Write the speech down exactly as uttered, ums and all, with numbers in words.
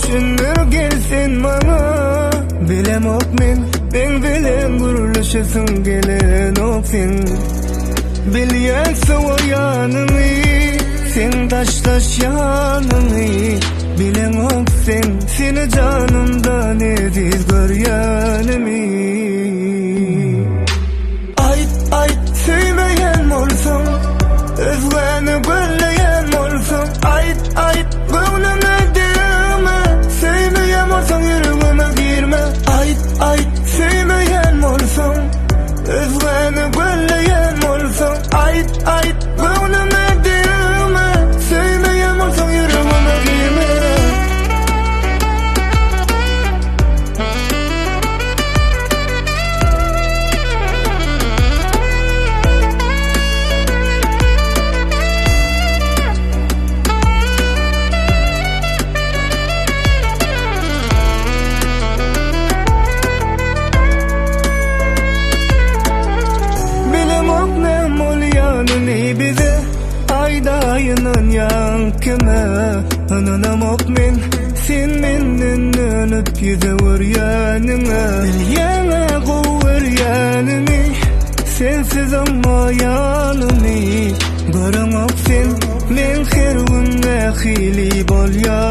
düşünür gelsin bana. Bilem ok men, ben bilen guruluşasın gelen ok sen. Bilyen soğur yanımı, sen taş taş yanımı. Bilen ok sen, seni canımdan ediz göryanımı. Ayt ayt söymeyen olsun, özgeni gölleyen olsun. Ayt ayt gönlüme değme, sevmeyen olsun yüreğime girme. Ayt ayt sevmeyen olsun, özgeni gölleyen olsun. Ayt ayt gönlüme değme, sevmeyen olsun yüreğime girme. Bize aydayının yankıma ananam ok men, sen menden önüp yüzevur yanına. Bilyana kovur yanını, sensiz ama yanını. Görüm ok sen, men her gün nehili bol yanını.